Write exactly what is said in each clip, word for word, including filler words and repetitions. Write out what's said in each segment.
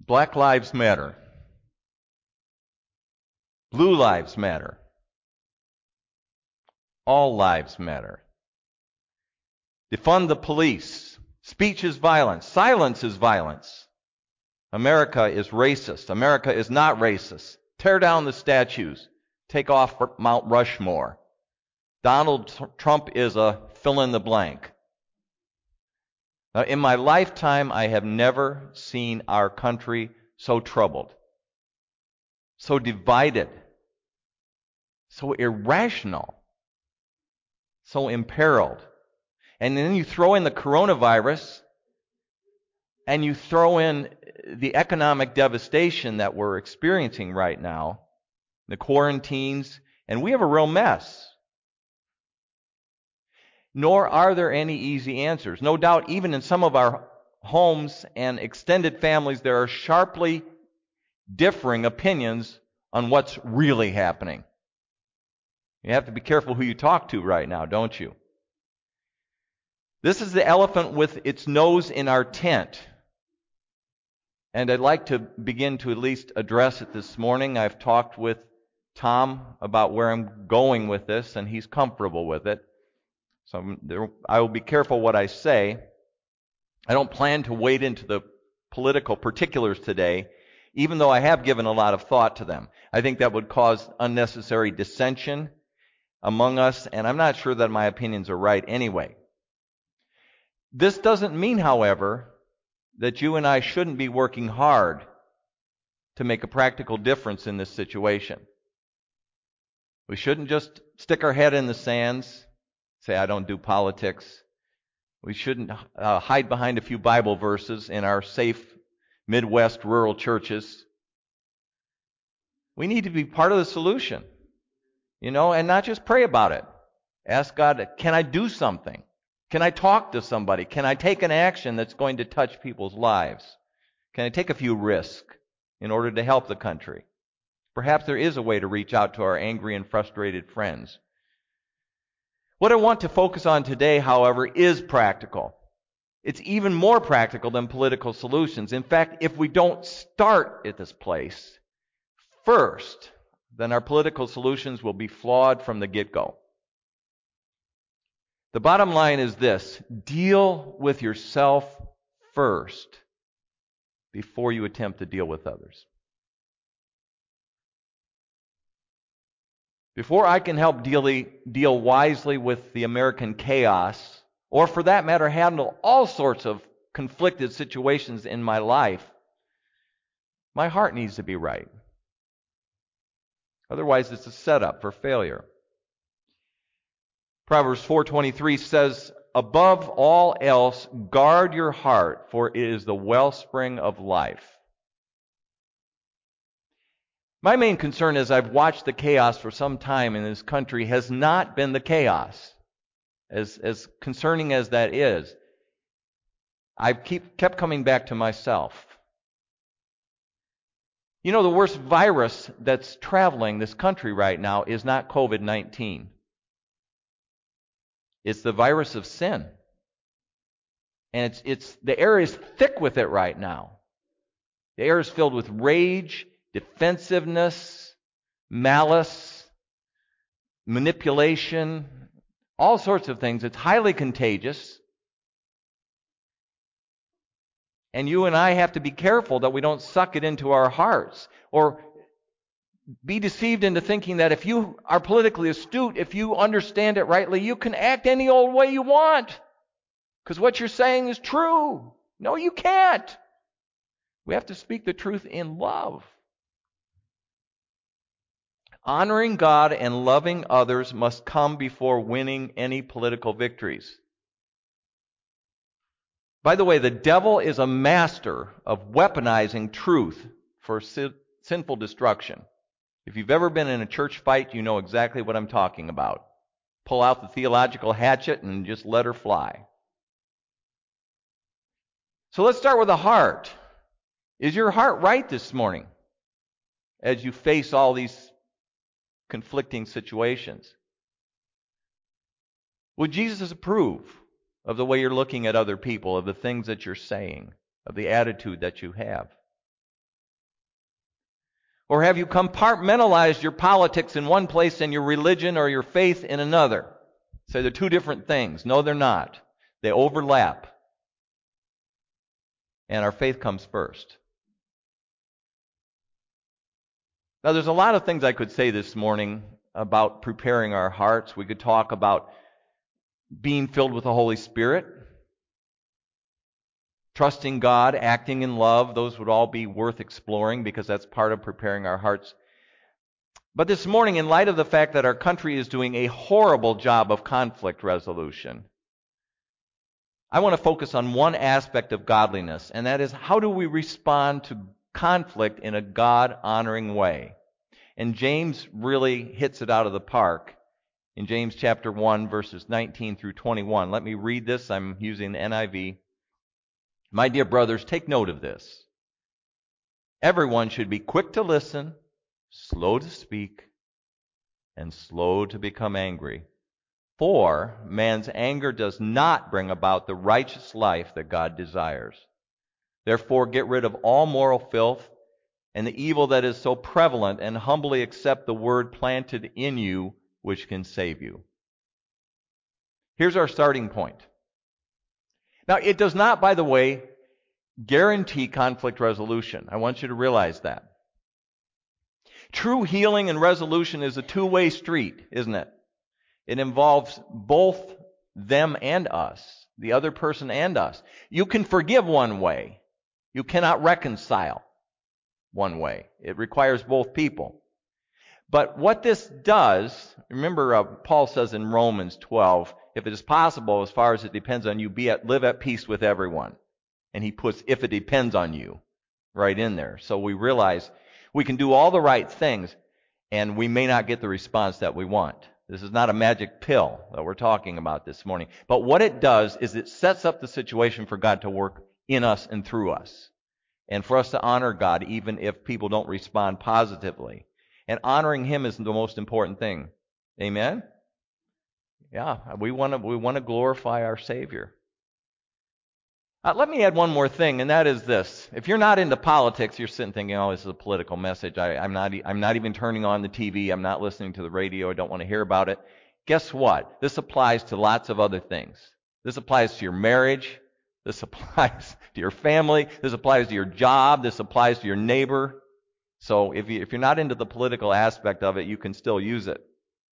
Black lives matter. Blue lives matter. All lives matter. Defund the police. Speech is violence. Silence is violence. America is racist. America is not racist. Tear down the statues. Take off Mount Rushmore. Donald Trump is a fill in the blank. Now, in my lifetime, I have never seen our country so troubled, so divided, so irrational, so imperiled. And then you throw in the coronavirus, and you throw in the economic devastation that we're experiencing right now, the quarantines, and we have a real mess. Nor are there any easy answers. No doubt, even in some of our homes and extended families, there are sharply differing opinions on what's really happening. You have to be careful who you talk to right now, don't you? This is the elephant with its nose in our tent. And I'd like to begin to at least address it this morning. I've talked with Tom about where I'm going with this, and he's comfortable with it. So there, I will be careful what I say. I don't plan to wade into the political particulars today, even though I have given a lot of thought to them. I think that would cause unnecessary dissension among us, and I'm not sure that my opinions are right anyway. This doesn't mean, however, that you and I shouldn't be working hard to make a practical difference in this situation. We shouldn't just stick our head in the sands, say, I don't do politics. We shouldn't uh, hide behind a few Bible verses in our safe Midwest rural churches. We need to be part of the solution, you know, and not just pray about it. Ask God, can I do something? Can I talk to somebody? Can I take an action that's going to touch people's lives? Can I take a few risks in order to help the country? Perhaps there is a way to reach out to our angry and frustrated friends. What I want to focus on today, however, is practical. It's even more practical than political solutions. In fact, if we don't start at this place first, then our political solutions will be flawed from the get-go. The bottom line is this: deal with yourself first before you attempt to deal with others. Before I can help deal, deal wisely with the American chaos, or for that matter, handle all sorts of conflicted situations in my life, my heart needs to be right. Otherwise, it's a setup for failure. Proverbs four twenty-three says, above all else, guard your heart, for it is the wellspring of life. My main concern as I've watched the chaos for some time in this country has not been the chaos. As, as concerning as that is, I've keep, kept coming back to myself. You know, the worst virus that's traveling this country right now is not COVID nineteen. It's the virus of sin. And it's it's the air is thick with it right now. The air is filled with rage, defensiveness, malice, manipulation, all sorts of things. It's highly contagious. And you and I have to be careful that we don't suck it into our hearts or be deceived into thinking that if you are politically astute, if you understand it rightly, you can act any old way you want because what you're saying is true. No, you can't. We have to speak the truth in love. Honoring God and loving others must come before winning any political victories. By the way, the devil is a master of weaponizing truth for si- sinful destruction. If you've ever been in a church fight, you know exactly what I'm talking about. Pull out the theological hatchet and just let her fly. So let's start with the heart. Is your heart right this morning as you face all these conflicting situations? Would Jesus approve of the way you're looking at other people, of the things that you're saying, of the attitude that you have? Or have you compartmentalized your politics in one place and your religion or your faith in another? So they're two different things. No, they're not. They overlap. And our faith comes first. Now, there's a lot of things I could say this morning about preparing our hearts. We could talk about being filled with the Holy Spirit, trusting God, acting in love. Those would all be worth exploring because that's part of preparing our hearts. But this morning, in light of the fact that our country is doing a horrible job of conflict resolution, I want to focus on one aspect of godliness, and that is, how do we respond to conflict in a God-honoring way? And James really hits it out of the park in James chapter one, verses nineteen through twenty-one. Let me read this. I'm using the N I V. My dear brothers, take note of this. Everyone should be quick to listen, slow to speak, and slow to become angry. For man's anger does not bring about the righteous life that God desires. Therefore, get rid of all moral filth and the evil that is so prevalent, and humbly accept the word planted in you, which can save you. Here's our starting point. Now, it does not, by the way, guarantee conflict resolution. I want you to realize that. True healing and resolution is a two-way street, isn't it? It involves both them and us, the other person and us. You can forgive one way. You cannot reconcile one way. It requires both people. But what this does, remember uh, Paul says in Romans twelve, if it is possible, as far as it depends on you, be at, live at peace with everyone. And he puts, if it depends on you, right in there. So we realize we can do all the right things, and we may not get the response that we want. This is not a magic pill that we're talking about this morning. But what it does is it sets up the situation for God to work in us and through us. And for us to honor God even if people don't respond positively. And honoring Him is the most important thing. Amen? Yeah, we want to we want to glorify our Savior. Uh, let me add one more thing, and that is this. If you're not into politics, you're sitting thinking, oh, this is a political message. I, I'm not I'm not even turning on the T V. I'm not listening to the radio. I don't want to hear about it. Guess what? This applies to lots of other things. This applies to your marriage. This applies to your family. This applies to your job. This applies to your neighbor. So if, you, if you're not into the political aspect of it, you can still use it.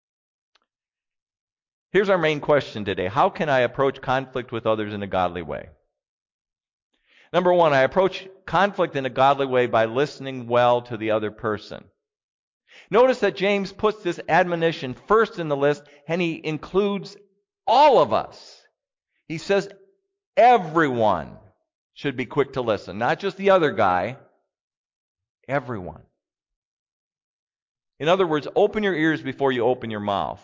Here's our main question today. How can I approach conflict with others in a godly way? Number one, I approach conflict in a godly way by listening well to the other person. Notice that James puts this admonition first in the list, and he includes all of us. He says everyone should be quick to listen, not just the other guy, everyone. In other words, open your ears before you open your mouth.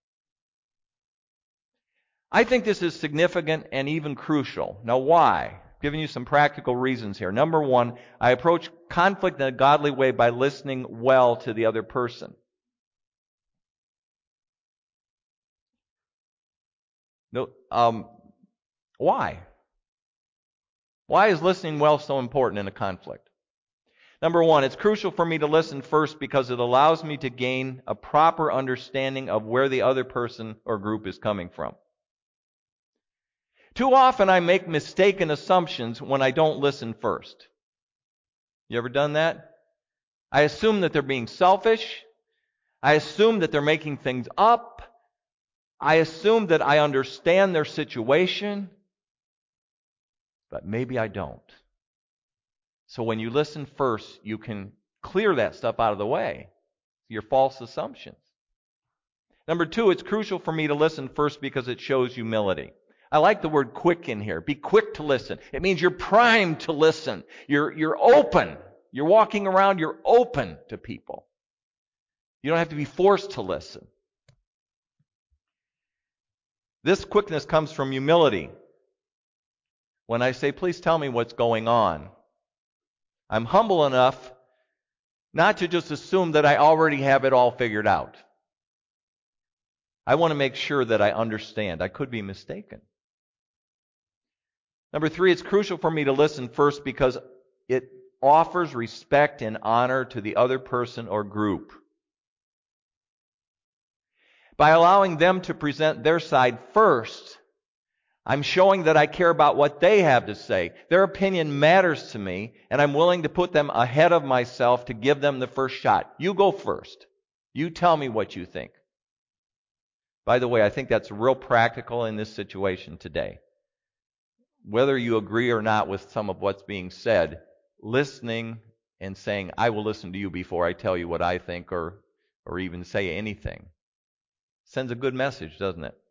I think this is significant and even crucial. Now, why? Giving you some practical reasons here. Number one, I approach conflict in a godly way by listening well to the other person. No, um, why? Why is listening well so important in a conflict? Number one, it's crucial for me to listen first because it allows me to gain a proper understanding of where the other person or group is coming from. Too often I make mistaken assumptions when I don't listen first. You ever done that? I assume that they're being selfish. I assume that they're making things up. I assume that I understand their situation. But maybe I don't. So when you listen first, you can clear that stuff out of the way. Your false assumptions. Number two, it's crucial for me to listen first because it shows humility. I like the word quick in here. Be quick to listen. It means you're primed to listen. You're, you're open. You're walking around, you're open to people. You don't have to be forced to listen. This quickness comes from humility. When I say, please tell me what's going on, I'm humble enough not to just assume that I already have it all figured out. I want to make sure that I understand. I could be mistaken. Number three, it's crucial for me to listen first because it offers respect and honor to the other person or group. By allowing them to present their side first, I'm showing that I care about what they have to say. Their opinion matters to me, and I'm willing to put them ahead of myself to give them the first shot. You go first. You tell me what you think. By the way, I think that's real practical in this situation today. Whether you agree or not with some of what's being said, listening and saying, I will listen to you before I tell you what I think or, or even say anything, sends a good message, doesn't it?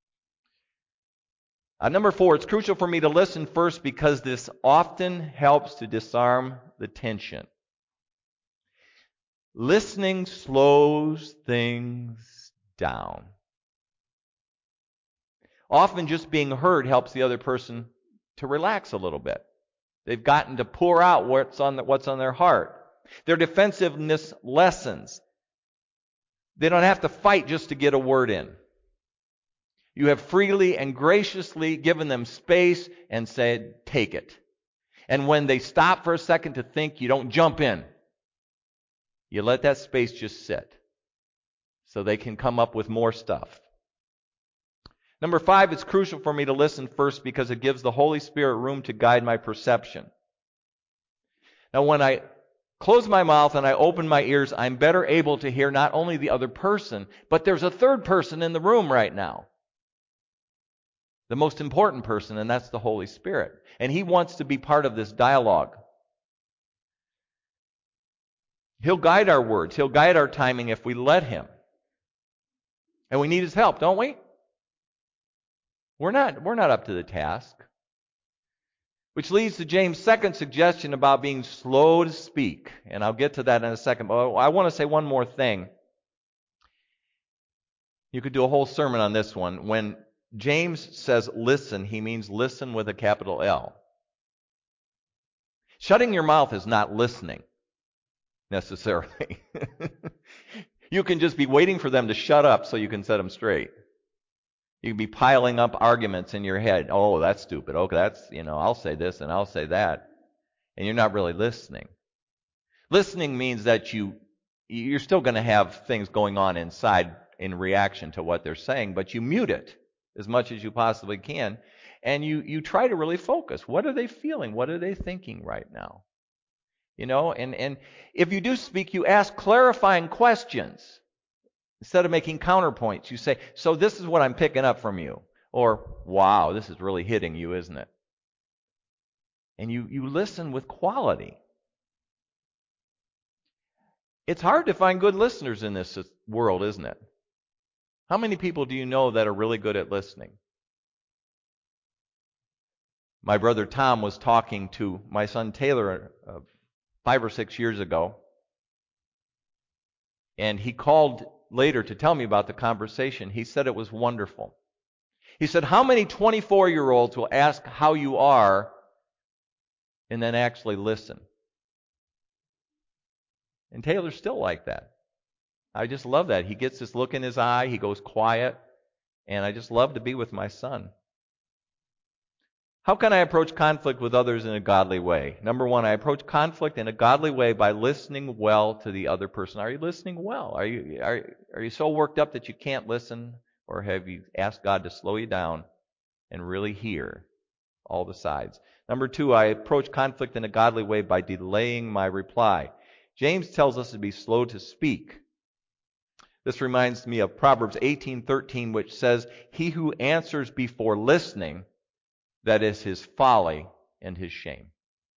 Uh, number four, it's crucial for me to listen first because this often helps to disarm the tension. Listening slows things down. Often just being heard helps the other person to relax a little bit. They've gotten to pour out what's on, the, what's on their heart. Their defensiveness lessens. They don't have to fight just to get a word in. You have freely and graciously given them space and said, take it. And when they stop for a second to think, you don't jump in. You let that space just sit so they can come up with more stuff. Number five, it's crucial for me to listen first because it gives the Holy Spirit room to guide my perception. Now, when I close my mouth and I open my ears, I'm better able to hear not only the other person, but there's a third person in the room right now. The most important person, and that's the Holy Spirit. And He wants to be part of this dialogue. He'll guide our words. He'll guide our timing if we let Him. And we need His help, don't we? We're not, we're not up to the task. Which leads to James' second suggestion about being slow to speak. And I'll get to that in a second. But I want to say one more thing. You could do a whole sermon on this one. When James says listen, he means listen with a capital L. Shutting your mouth is not listening, necessarily. You can just be waiting for them to shut up so you can set them straight. You can be piling up arguments in your head. Oh, that's stupid. Okay, that's, you know, I'll say this and I'll say that. And you're not really listening. Listening means that you, you're still going to have things going on inside in reaction to what they're saying, but you mute it as much as you possibly can. And you, you try to really focus. What are they feeling? What are they thinking right now? You know, and, and if you do speak, you ask clarifying questions. Instead of making counterpoints, you say, so this is what I'm picking up from you. Or, wow, this is really hitting you, isn't it? And you, you listen with quality. It's hard to find good listeners in this world, isn't it? How many people do you know that are really good at listening? My brother Tom was talking to my son Taylor uh, five or six years ago. And he called later to tell me about the conversation. He said it was wonderful. He said, how many twenty-four-year-olds will ask how you are and then actually listen? And Taylor's still like that. I just love that. He gets this look in his eye. He goes quiet. And I just love to be with my son. How can I approach conflict with others in a godly way? Number one, I approach conflict in a godly way by listening well to the other person. Are you listening well? Are you are, are you so worked up that you can't listen? Or have you asked God to slow you down and really hear all the sides? Number two, I approach conflict in a godly way by delaying my reply. James tells us to be slow to speak. This reminds me of Proverbs eighteen thirteen, which says, he who answers before listening, that is his folly and his shame.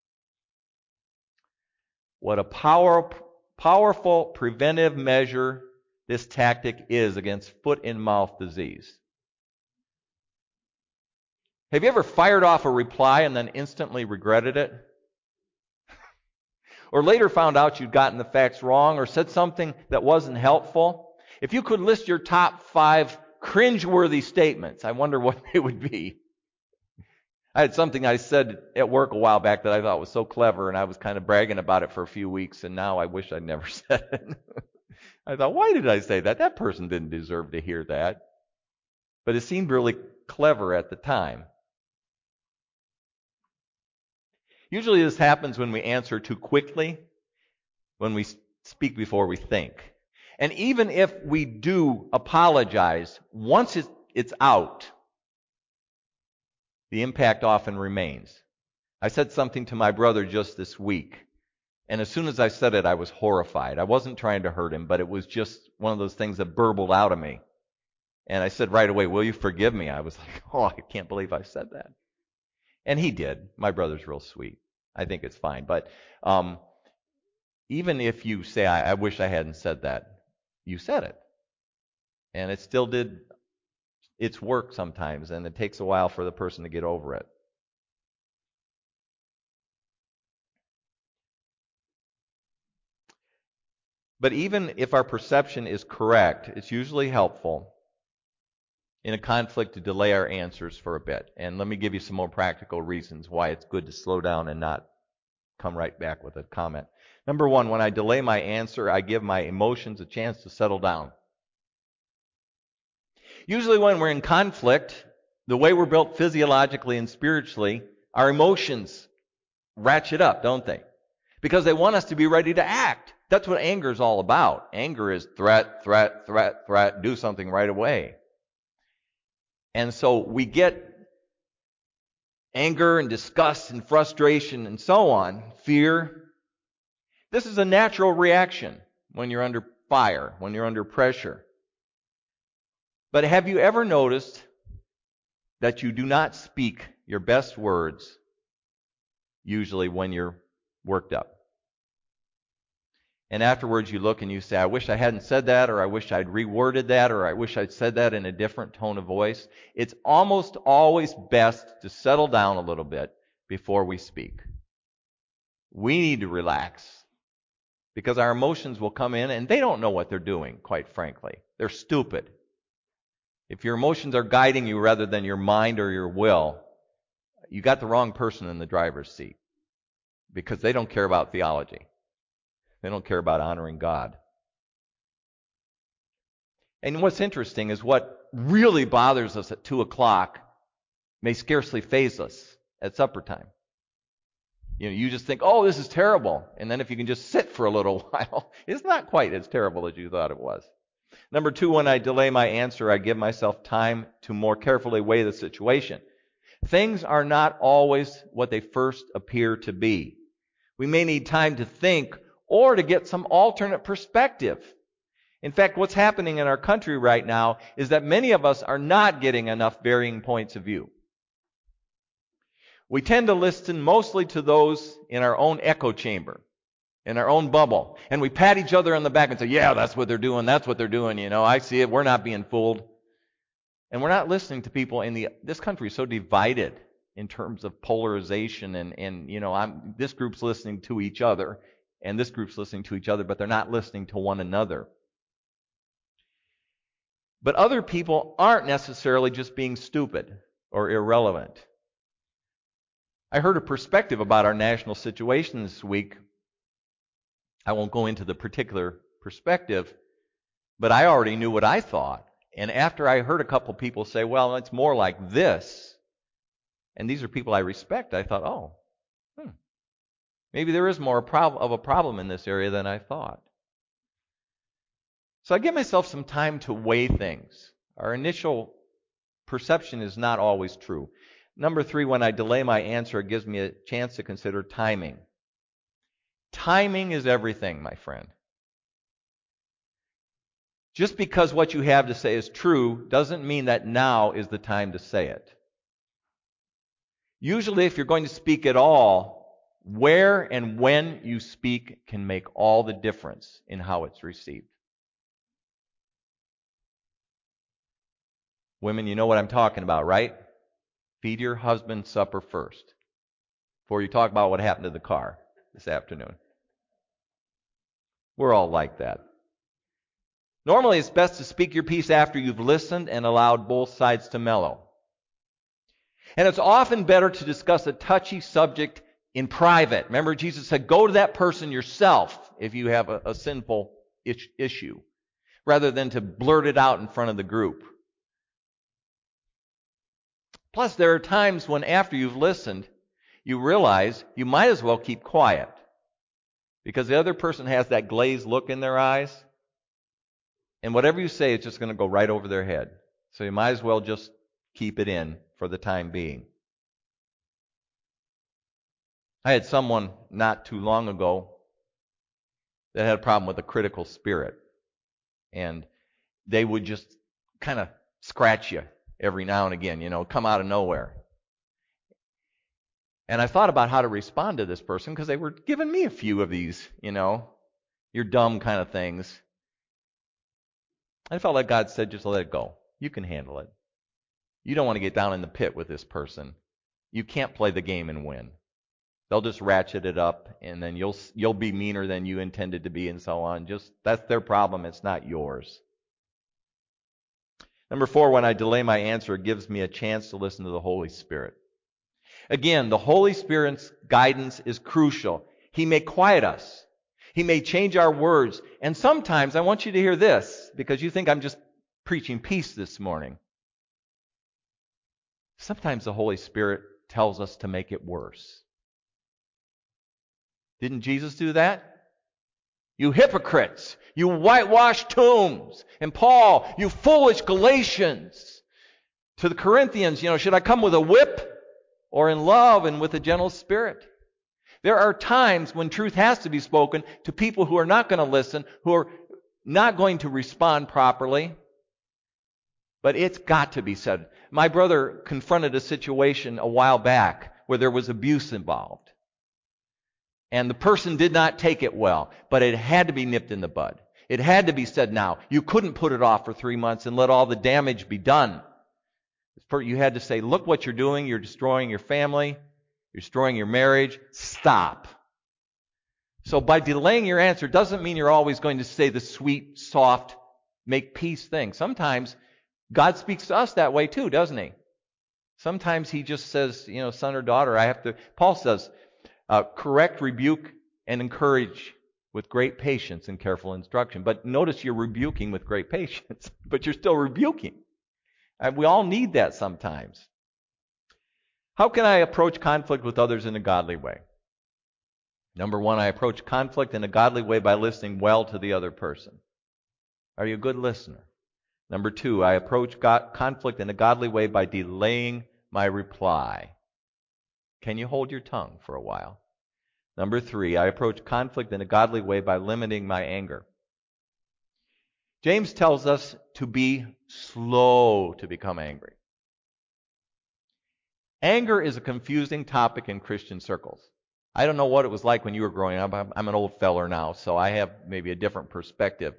What a power, powerful preventive measure this tactic is against foot-and-mouth disease. Have you ever fired off a reply and then instantly regretted it? Or later found out you'd gotten the facts wrong or said something that wasn't helpful? If you could list your top five cringeworthy statements, I wonder what they would be. I had something I said at work a while back that I thought was so clever, and I was kind of bragging about it for a few weeks, and now I wish I'd never said it. I thought, why did I say that? That person didn't deserve to hear that. But it seemed really clever at the time. Usually this happens when we answer too quickly, when we speak before we think. And even if we do apologize, once it's, it's out, the impact often remains. I said something to my brother just this week, and as soon as I said it, I was horrified. I wasn't trying to hurt him, but it was just one of those things that burbled out of me. And I said right away, "Will you forgive me?" I was like, oh, I can't believe I said that. And he did. My brother's real sweet. I think it's fine. But um, even if you say, I, I wish I hadn't said that, you said it. And it still did its work sometimes, and it takes a while for the person to get over it. But even if our perception is correct, it's usually helpful in a conflict to delay our answers for a bit. And let me give you some more practical reasons why it's good to slow down and not come right back with a comment. Number one, when I delay my answer, I give my emotions a chance to settle down. Usually when we're in conflict, the way we're built physiologically and spiritually, our emotions ratchet up, don't they? Because they want us to be ready to act. That's what anger is all about. Anger is threat, threat, threat, threat, do something right away. And so we get anger and disgust and frustration and so on, fear. This is a natural reaction when you're under fire, when you're under pressure. But have you ever noticed that you do not speak your best words usually when you're worked up? And afterwards you look and you say, I wish I hadn't said that, or I wish I'd reworded that, or I wish I'd said that in a different tone of voice. It's almost always best to settle down a little bit before we speak. We need to relax because our emotions will come in and they don't know what they're doing, quite frankly. They're stupid. If your emotions are guiding you rather than your mind or your will, you got the wrong person in the driver's seat because they don't care about theology. They don't care about honoring God. And what's interesting is what really bothers us at two o'clock may scarcely faze us at supper time. You know, you just think, oh, this is terrible. And then if you can just sit for a little while, it's not quite as terrible as you thought it was. Number two, when I delay my answer, I give myself time to more carefully weigh the situation. Things are not always what they first appear to be. We may need time to think or to get some alternate perspective. In fact, what's happening in our country right now is that many of us are not getting enough varying points of view. We tend to listen mostly to those in our own echo chamber, in our own bubble. And we pat each other on the back and say, yeah, that's what they're doing, that's what they're doing, you know, I see it, we're not being fooled. And we're not listening to people in the, this country is so divided in terms of polarization and, and you know, I'm, this group's listening to each other and this group's listening to each other, but they're not listening to one another. But other people aren't necessarily just being stupid or irrelevant. I heard a perspective about our national situation this week. I won't go into the particular perspective, but I already knew what I thought. And after I heard a couple people say, well, it's more like this, and these are people I respect, I thought, oh, hmm, maybe there is more of a problem in this area than I thought. So I give myself some time to weigh things. Our initial perception is not always true. Number three, when I delay my answer, it gives me a chance to consider timing. Timing is everything, my friend. Just because what you have to say is true doesn't mean that now is the time to say it. Usually, if you're going to speak at all, where and when you speak can make all the difference in how it's received. Women, you know what I'm talking about, right? Feed your husband supper first before you talk about what happened to the car this afternoon. We're all like that. Normally, it's best to speak your piece after you've listened and allowed both sides to mellow. And it's often better to discuss a touchy subject in private. Remember, Jesus said, go to that person yourself if you have a, a sinful issue, rather than to blurt it out in front of the group. Plus, there are times when after you've listened, you realize you might as well keep quiet because the other person has that glazed look in their eyes, and whatever you say is just going to go right over their head. So you might as well just keep it in for the time being. I had someone not too long ago that had a problem with a critical spirit. And they would just kind of scratch you every now and again, you know, come out of nowhere. And I thought about how to respond to this person because they were giving me a few of these, you know, you're dumb kind of things. I felt like God said, just let it go. You can handle it. You don't want to get down in the pit with this person. You can't play the game and win. They'll just ratchet it up, and then you'll you'll be meaner than you intended to be, and so on. Just that's their problem. It's not yours. Number four, when I delay my answer, it gives me a chance to listen to the Holy Spirit. Again, the Holy Spirit's guidance is crucial. He may quiet us. He may change our words. And sometimes, I want you to hear this, because you think I'm just preaching peace this morning. Sometimes the Holy Spirit tells us to make it worse. Didn't Jesus do that? You hypocrites, you whitewashed tombs. And Paul, you foolish Galatians. To the Corinthians, you know, should I come with a whip or in love and with a gentle spirit? There are times when truth has to be spoken to people who are not going to listen, who are not going to respond properly. But it's got to be said. My brother confronted a situation a while back where there was abuse involved. And the person did not take it well, but it had to be nipped in the bud. It had to be said now. You couldn't put it off for three months and let all the damage be done. You had to say, look what you're doing. You're destroying your family. You're destroying your marriage. Stop. So by delaying your answer doesn't mean you're always going to say the sweet, soft, make peace thing. Sometimes God speaks to us that way too, doesn't He? Sometimes He just says, you know, son or daughter, I have to... Paul says, Uh, correct, rebuke, and encourage with great patience and careful instruction. But notice you're rebuking with great patience, but you're still rebuking. And we all need that sometimes. How can I approach conflict with others in a godly way? Number one, I approach conflict in a godly way by listening well to the other person. Are you a good listener? Number two, I approach God, conflict in a godly way by delaying my reply. Can you hold your tongue for a while? Number three, I approach conflict in a godly way by limiting my anger. James tells us to be slow to become angry. Anger is a confusing topic in Christian circles. I don't know what it was like when you were growing up. I'm, I'm an old feller now, so I have maybe a different perspective.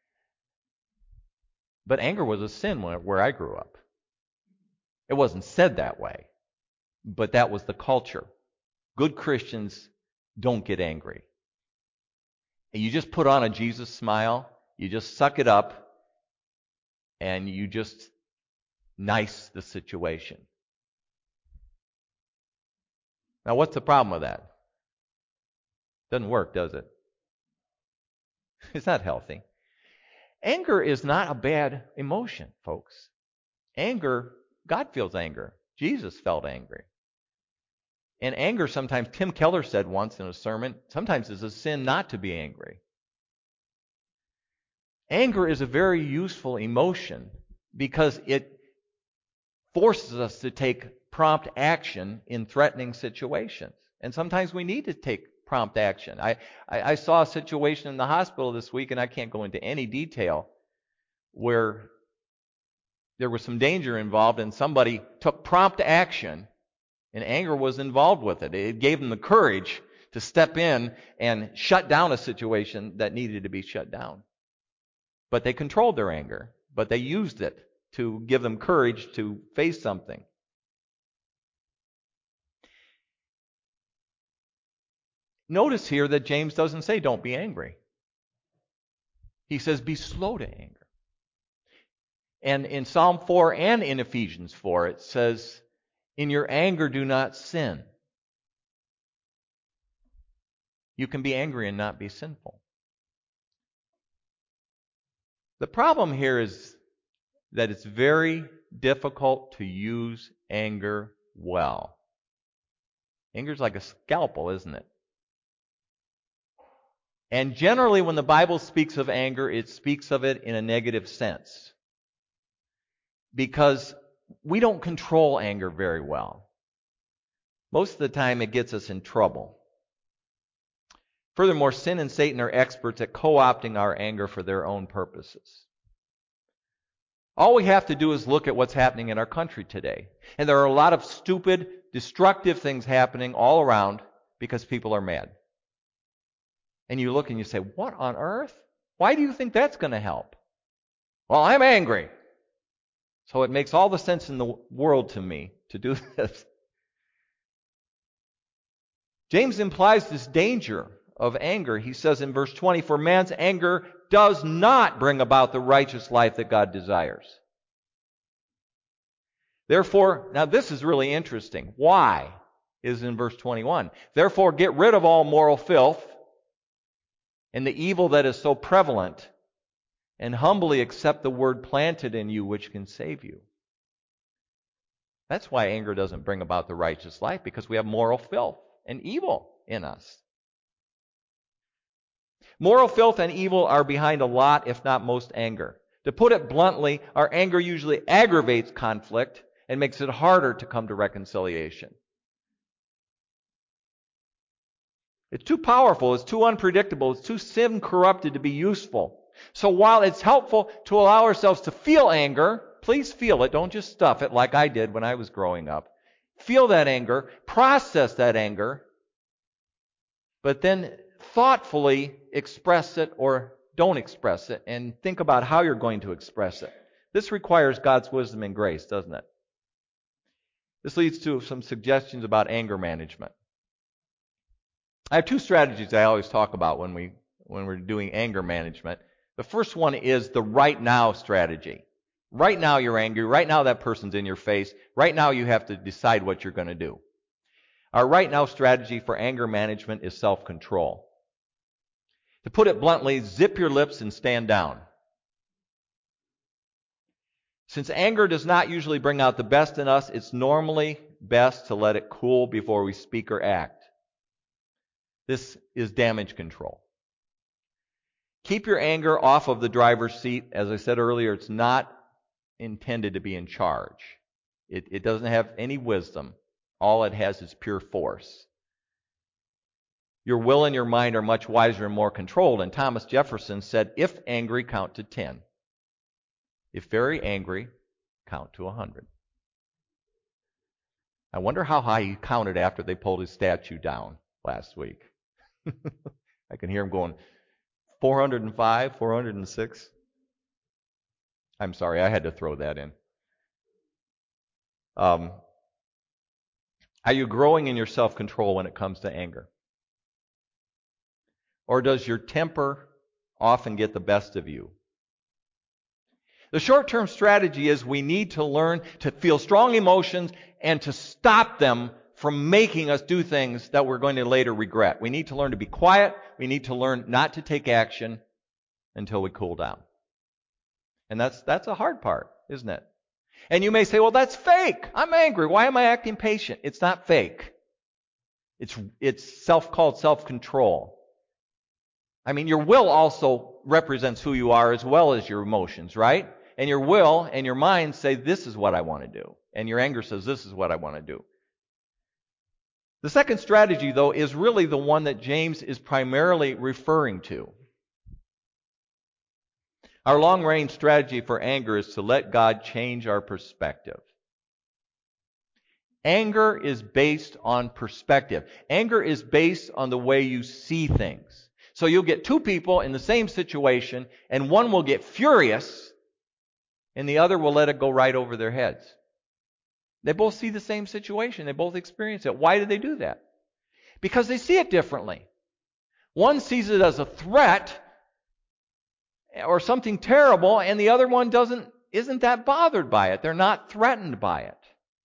But anger was a sin where, where I grew up. It wasn't said that way, but that was the culture. Good Christians don't get angry. And you just put on a Jesus smile, you just suck it up, and you just nice the situation. Now, what's the problem with that? Doesn't work, does it? It's not healthy. Anger is not a bad emotion, folks. Anger, God feels anger. Jesus felt angry. And anger sometimes, Tim Keller said once in a sermon, sometimes it's a sin not to be angry. Anger is a very useful emotion because it forces us to take prompt action in threatening situations. And sometimes we need to take prompt action. I, I, I saw a situation in the hospital this week, and I can't go into any detail, where there was some danger involved and somebody took prompt action. And anger was involved with it. It gave them the courage to step in and shut down a situation that needed to be shut down. But they controlled their anger, but they used it to give them courage to face something. Notice here that James doesn't say don't be angry. He says be slow to anger. And in Psalm four and in Ephesians four, it says, in your anger, do not sin. You can be angry and not be sinful. The problem here is that it's very difficult to use anger well. Anger's like a scalpel, isn't it? And generally when the Bible speaks of anger, it speaks of it in a negative sense. Because we don't control anger very well. Most of the time it gets us in trouble. Furthermore, sin and Satan are experts at co-opting our anger for their own purposes. All we have to do is look at what's happening in our country today. And there are a lot of stupid, destructive things happening all around because people are mad. And you look and you say, what on earth? Why do you think that's going to help? Well, I'm angry. So it makes all the sense in the world to me to do this. James implies this danger of anger. He says in verse twenty, for man's anger does not bring about the righteous life that God desires. Therefore, now this is really interesting. Why is in verse twenty-one. Therefore, get rid of all moral filth and the evil that is so prevalent, and humbly accept the word planted in you which can save you. That's why anger doesn't bring about the righteous life, because we have moral filth and evil in us. Moral filth and evil are behind a lot, if not most, anger. To put it bluntly, our anger usually aggravates conflict and makes it harder to come to reconciliation. It's too powerful, it's too unpredictable, it's too sin-corrupted to be useful. So while it's helpful to allow ourselves to feel anger, please feel it, don't just stuff it like I did when I was growing up. Feel that anger, process that anger, but then thoughtfully express it or don't express it, and think about how you're going to express it. This requires God's wisdom and grace, doesn't it? This leads to some suggestions about anger management. I have two strategies I always talk about when we when we're doing anger management. The first one is the right now strategy. Right now you're angry. Right now that person's in your face. Right now you have to decide what you're going to do. Our right now strategy for anger management is self-control. To put it bluntly, zip your lips and stand down. Since anger does not usually bring out the best in us, it's normally best to let it cool before we speak or act. This is damage control. Keep your anger off of the driver's seat. As I said earlier, it's not intended to be in charge. It, it doesn't have any wisdom. All it has is pure force. Your will and your mind are much wiser and more controlled. And Thomas Jefferson said, if angry, count to ten. If very angry, count to a hundred. I wonder how high he counted after they pulled his statue down last week. I can hear him going, four hundred five, four hundred six. I'm sorry, I had to throw that in. Um, are you growing in your self-control when it comes to anger? Or does your temper often get the best of you? The short-term strategy is we need to learn to feel strong emotions and to stop them from making us do things that we're going to later regret. We need to learn to be quiet. We need to learn not to take action until we cool down. And that's that's a hard part, isn't it? And you may say, well, that's fake. I'm angry. Why am I acting patient? It's not fake. It's it's self-called self-control. I mean, your will also represents who you are as well as your emotions, right? And your will and your mind say, this is what I want to do. And your anger says, this is what I want to do. The second strategy, though, is really the one that James is primarily referring to. Our long-range strategy for anger is to let God change our perspective. Anger is based on perspective. Anger is based on the way you see things. So you'll get two people in the same situation, and one will get furious, and the other will let it go right over their heads. They both see the same situation. They both experience it. Why do they do that? Because they see it differently. One sees it as a threat or something terrible, and the other one doesn't isn't that bothered by it. They're not threatened by it.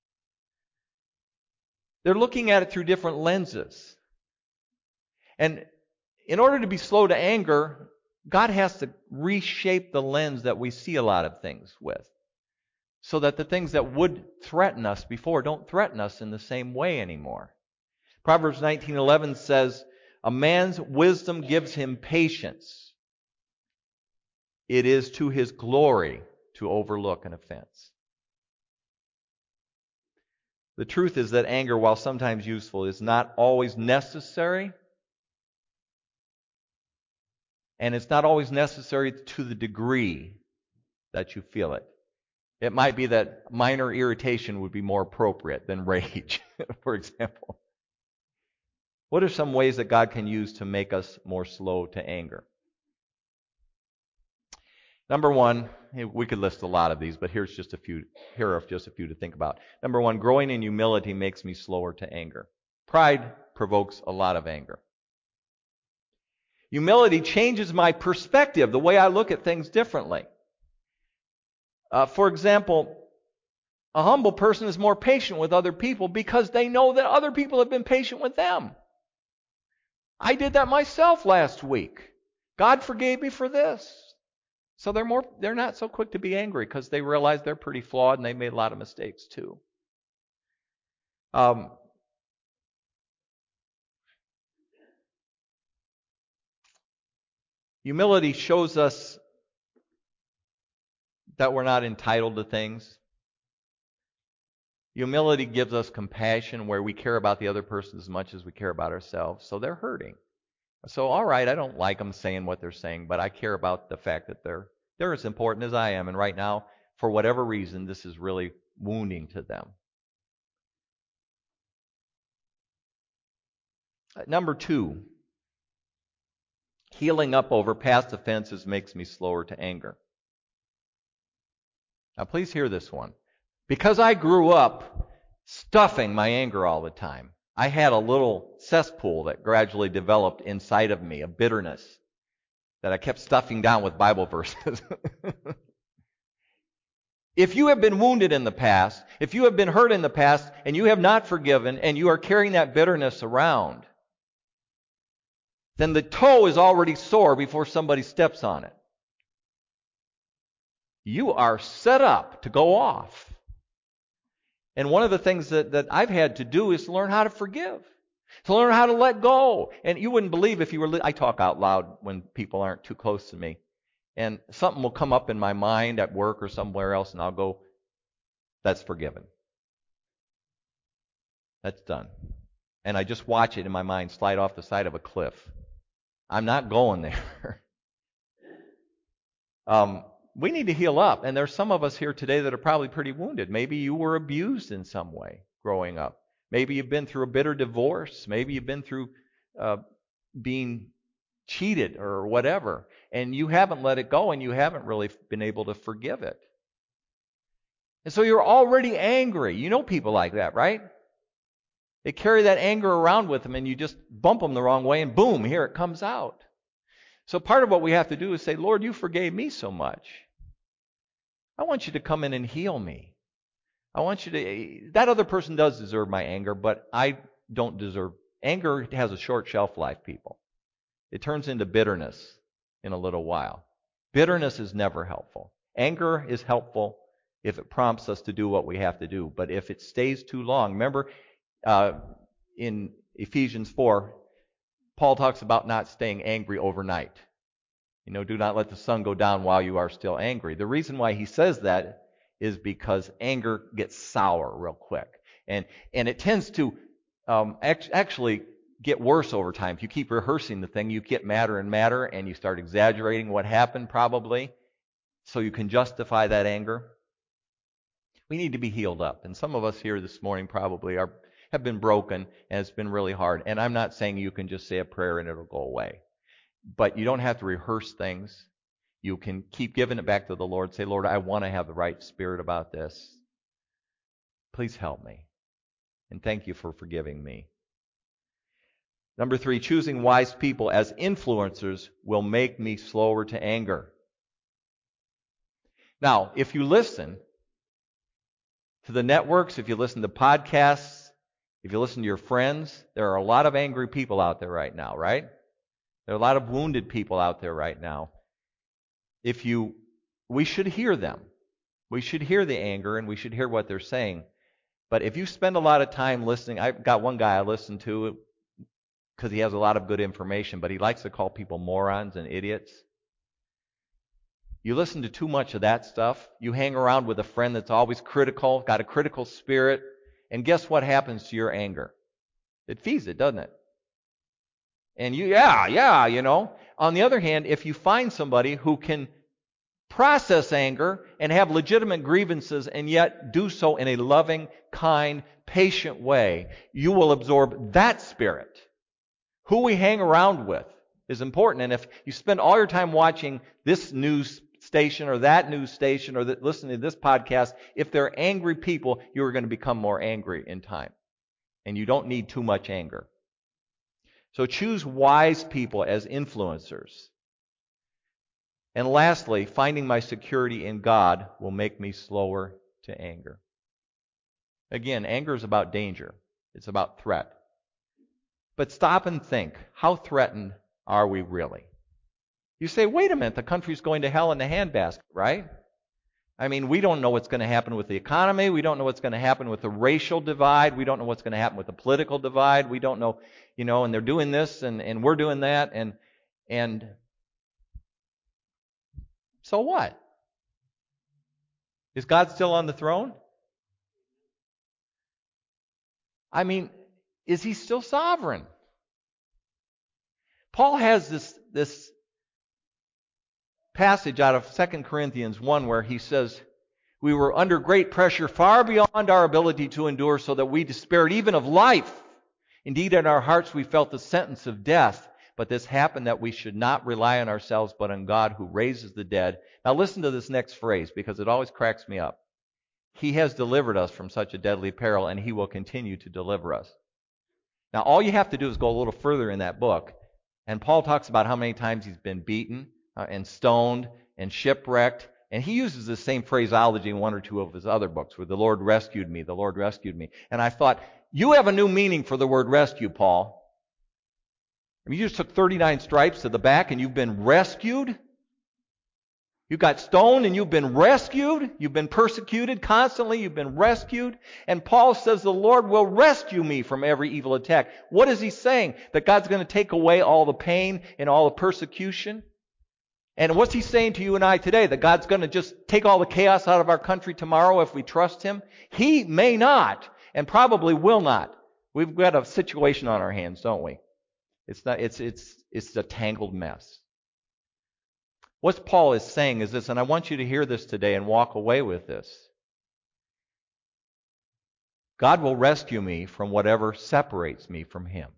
They're looking at it through different lenses. And in order to be slow to anger, God has to reshape the lens that we see a lot of things with, so that the things that would threaten us before don't threaten us in the same way anymore. Proverbs nineteen eleven says, "A man's wisdom gives him patience. It is to his glory to overlook an offense." The truth is that anger, while sometimes useful, is not always necessary. And it's not always necessary to the degree that you feel it. It might be that minor irritation would be more appropriate than rage, for example. What are some ways that God can use to make us more slow to anger? Number one, we could list a lot of these, but here's just a few. Here are just a few to think about. Number one, growing in humility makes me slower to anger. Pride provokes a lot of anger. Humility changes my perspective, the way I look at things differently. Uh, for example, a humble person is more patient with other people because they know that other people have been patient with them. I did that myself last week. God forgave me for this. So they're more they're not so quick to be angry because they realize they're pretty flawed and they made a lot of mistakes too. Um, humility shows us that we're not entitled to things. Humility gives us compassion where we care about the other person as much as we care about ourselves. So they're hurting. So, all right, I don't like them saying what they're saying, but I care about the fact that they're they're as important as I am. And right now, for whatever reason, this is really wounding to them. Number two, healing up over past offenses makes me slower to anger. Now, please hear this one. Because I grew up stuffing my anger all the time, I had a little cesspool that gradually developed inside of me, a bitterness that I kept stuffing down with Bible verses. If you have been wounded in the past, if you have been hurt in the past, and you have not forgiven, and you are carrying that bitterness around, then the toe is already sore before somebody steps on it. You are set up to go off. And one of the things that, that I've had to do is learn how to forgive, to learn how to let go. And you wouldn't believe if you were, li- I talk out loud when people aren't too close to me. And something will come up in my mind at work or somewhere else, and I'll go, that's forgiven. That's done. And I just watch it in my mind slide off the side of a cliff. I'm not going there. um, we need to heal up. And there's some of us here today that are probably pretty wounded. Maybe you were abused in some way growing up. Maybe you've been through a bitter divorce. Maybe you've been through uh, being cheated or whatever. And you haven't let it go, and you haven't really been able to forgive it. And so you're already angry. You know people like that, right? They carry that anger around with them, and you just bump them the wrong way, and boom, here it comes out. So part of what we have to do is say, Lord, you forgave me so much. I want you to come in and heal me. I want you to... That other person does deserve my anger, but I don't deserve... Anger has a short shelf life, people. It turns into bitterness in a little while. Bitterness is never helpful. Anger is helpful if it prompts us to do what we have to do. But if it stays too long, remember uh, in Ephesians four, Paul talks about not staying angry overnight. You know, do not let the sun go down while you are still angry. The reason why he says that is because anger gets sour real quick. And and it tends to um, act- actually get worse over time. If you keep rehearsing the thing, you get madder and madder, and you start exaggerating what happened probably, so you can justify that anger. We need to be healed up. And some of us here this morning probably are have been broken, and it's been really hard. And I'm not saying you can just say a prayer and it'll go away. But you don't have to rehearse things. You can keep giving it back to the Lord. Say, Lord, I want to have the right spirit about this. Please help me. And thank you for forgiving me. Number three, choosing wise people as influencers will make me slower to anger. Now, if you listen to the networks, if you listen to podcasts, if you listen to your friends, there are a lot of angry people out there right now, right? There are a lot of wounded people out there right now. If you, we should hear them. We should hear the anger, and we should hear what they're saying. But if you spend a lot of time listening, I've got one guy I listen to because he has a lot of good information, but he likes to call people morons and idiots. You listen to too much of that stuff. You hang around with a friend that's always critical, got a critical spirit, and guess what happens to your anger? It feeds it, doesn't it? And you, yeah, yeah, you know. On the other hand, if you find somebody who can process anger and have legitimate grievances and yet do so in a loving, kind, patient way, you will absorb that spirit. Who we hang around with is important. And if you spend all your time watching this news station or that news station or that, listening to this podcast, if they're angry people, you are going to become more angry in time. And you don't need too much anger. So choose wise people as influencers. And lastly, finding my security in God will make me slower to anger. Again, anger is about danger. It's about threat. But stop and think, how threatened are we really? You say, wait a minute, the country's going to hell in a handbasket, right? I mean, we don't know what's going to happen with the economy. We don't know what's going to happen with the racial divide. We don't know what's going to happen with the political divide. We don't know, you know, and they're doing this and, and we're doing that. And, and so what? Is God still on the throne? I mean, is he still sovereign? Paul has this, this passage out of Second Corinthians one where he says, we were under great pressure far beyond our ability to endure, so that we despaired even of life. Indeed, in our hearts we felt the sentence of death. But this happened that we should not rely on ourselves, but on God who raises the dead. Now listen to this next phrase, because it always cracks me up. He has delivered us from such a deadly peril, and he will continue to deliver us. Now all you have to do is go a little further in that book, and Paul talks about how many times he's been beaten uh, and stoned and shipwrecked. And he uses the same phraseology in one or two of his other books, where the Lord rescued me, the Lord rescued me. And I thought, you have a new meaning for the word rescue, Paul. I mean, you just took thirty-nine stripes to the back and you've been rescued? You got stoned and you've been rescued? You've been persecuted constantly, you've been rescued? And Paul says the Lord will rescue me from every evil attack. What is he saying? That God's going to take away all the pain and all the persecution? And what's he saying to you and I today? That God's going to just take all the chaos out of our country tomorrow if we trust him? He may not, and probably will not. We've got a situation on our hands, don't we? It's not, it's, it's, it's a tangled mess. What Paul is saying is this, and I want you to hear this today and walk away with this. God will rescue me from whatever separates me from him.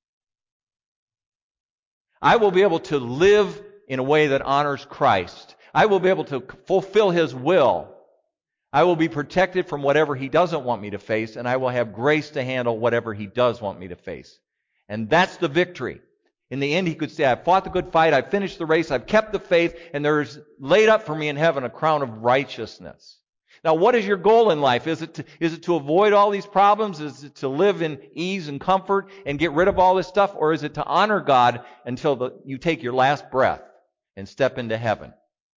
I will be able to live in a way that honors Christ. I will be able to fulfill his will. I will be protected from whatever he doesn't want me to face, and I will have grace to handle whatever he does want me to face. And that's the victory. In the end, he could say, I've fought the good fight, I've finished the race, I've kept the faith, and there's laid up for me in heaven a crown of righteousness. Now, what is your goal in life? Is it to, is it to avoid all these problems? Is it to live in ease and comfort and get rid of all this stuff? Or is it to honor God until the, you take your last breath and step into heaven?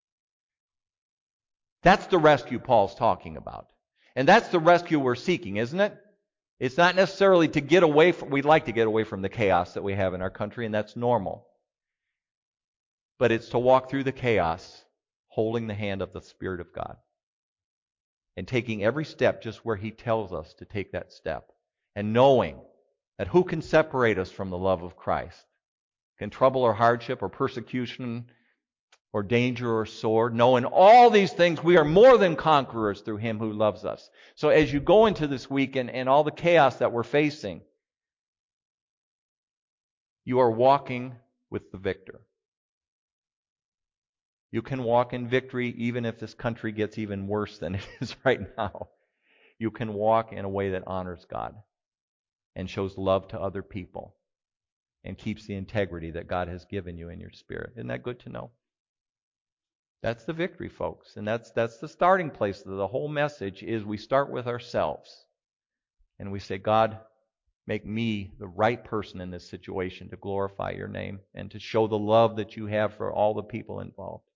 That's the rescue Paul's talking about. And that's the rescue we're seeking, isn't it? It's not necessarily to get away from, we'd like to get away from the chaos that we have in our country, and that's normal. But it's to walk through the chaos holding the hand of the Spirit of God. And taking every step just where he tells us to take that step. And knowing that who can separate us from the love of Christ? Can trouble or hardship or persecution or danger or sword? No, in all these things we are more than conquerors through him who loves us. So as you go into this week and, and all the chaos that we're facing, you are walking with the victor. You can walk in victory even if this country gets even worse than it is right now. You can walk in a way that honors God and shows love to other people and keeps the integrity that God has given you in your spirit. Isn't that good to know? That's the victory, folks. And that's that's the starting place of the whole message is we start with ourselves. And we say, God, make me the right person in this situation to glorify your name and to show the love that you have for all the people involved.